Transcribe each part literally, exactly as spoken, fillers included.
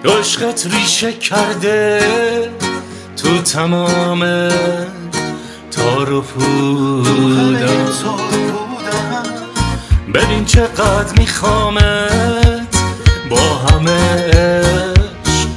عشقت ریشه کرده تو تمام تار و پودم. ببین چقدر میخوامت با همه عشق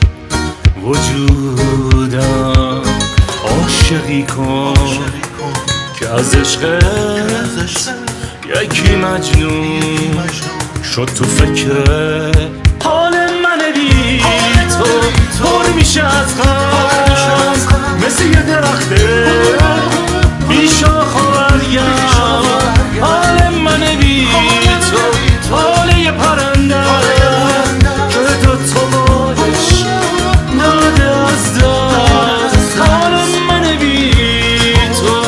وجودم. عاشقی کن که از عشقت یکی مجنون شد تو فکر حال من بی تو پر میشه از غم، مثل یه درخته بی شاخ و برگم. حال من بی تو حال یه پرنده که دو تا بالش داده از دست. حال من بی تو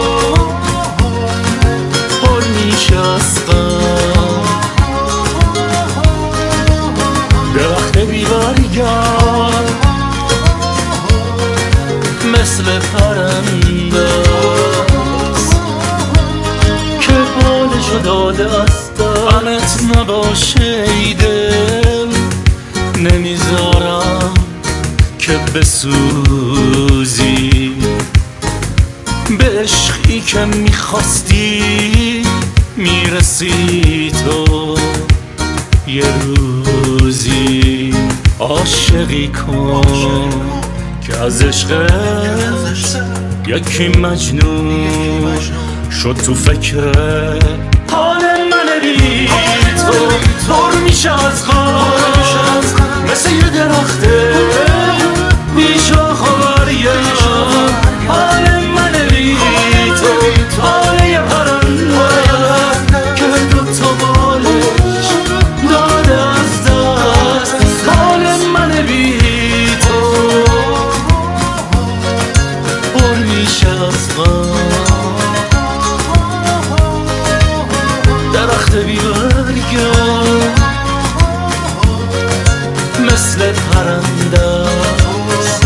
پر میشه از غم، درخت بی برگم مثل پرنده است که بالشو داده است. غمت نباشه ای دل نمیذارم که بسوزی. به عشقی که میخواستی میرسی تو یه روزی. عاشقی کن که از عشقت یکی مجنون شد تو فکر حال من بی تو پر میشه از غم، مثل یه درخته بی شاخ و برگم. حال من بی تو حال یه پرنده که دو تا بالش داده از دست. حال من بی تو پر میشه از غم، درخت بی برگم مثل پرنده است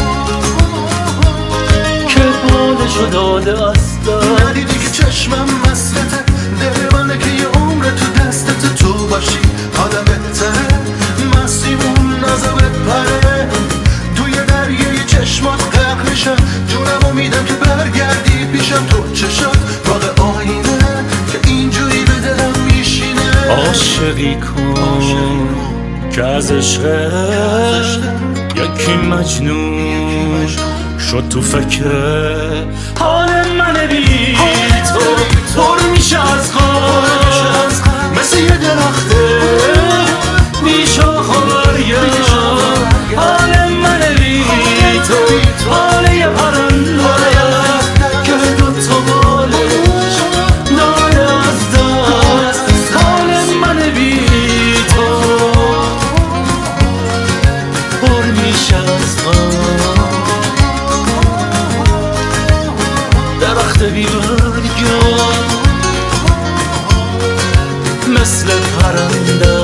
که بالشو داده است. ندیدی که چشمم مسلته، دل منه که یه عمر تو دستت تو باشی. حالا بهتره مسیمون نزا بپره، توی دریای چشمات غرق میشم. جونمو میدم که برگردی پیشم، تو چشات باغ آینه که اینجوری به دلم میشینه. عاشقی کن که از عشقت یکی مجنون شد تو فکر حال من بی تو پر میشه از غم، مثل یه درخته بی شاخ و برگم. حال من بی تو حال یه پرنده که دو تا بالش داده از دست. حال من بی تو پر میشه از غم، درخت بی برگم مثل پرنده